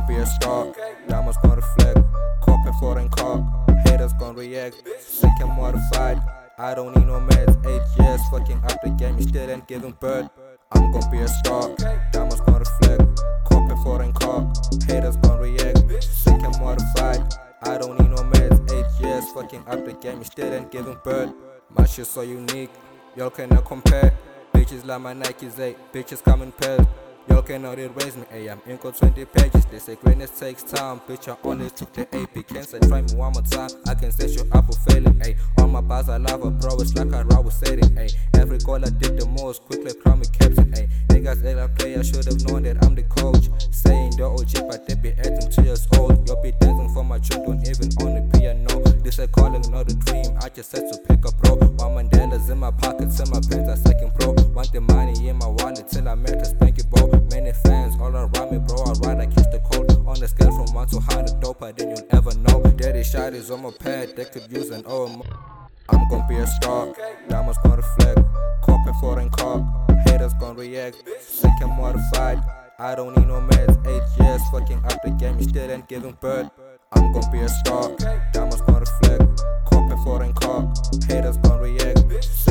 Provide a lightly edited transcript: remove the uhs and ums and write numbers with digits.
gon' be a star, diamonds gon' reflect. Cop a foreign car, haters gon' react. Sick and mortified, I don't need no meds. 8 years fucking up the game, you still ain't giving birth. I'm gon' be a star, diamonds gon' reflect. Cop a foreign car, haters gon' react. Sick and mortified, I don't need no meds. 8 years fucking up the game, you still ain't giving birth. My shit so unique, y'all cannot compare. Bitches like my Nikes, bitches come in pairs. Y'all cannot erase me, I'm in 20 pages. They say greatness takes time, bitch, I only took the AP. Can't say try me one more time, I can set you up for failing, All my bars I love her, bro, it's like I was setting, Every goal I did the most, quickly crown me captain, Niggas act like play, I should've known that I'm the coach. Saying the OG, but they be acting 2 years old. You'll be dancing for my children, even on the piano. This a calling, not a dream, I just had to pick up, bro. One Mandela's in my pockets, and my pants are second, bro. Want the money in my wallet till I make a spanky, bro. Many fans all around me, bro. I ride, I kiss the code. On a scale from 1 to 100, doper than you'll ever know. Daddy shot is on my pad, they could use an OMO. I'm gon' be a star, diamonds gon' reflect. Cop a foreign car, haters gon' react. Sick and mortified, I don't need no meds. 8 years fucking up the game, you still ain't giving birth. I'm gon' be a star, diamonds gon' reflect. Cop a foreign car, haters gon' react.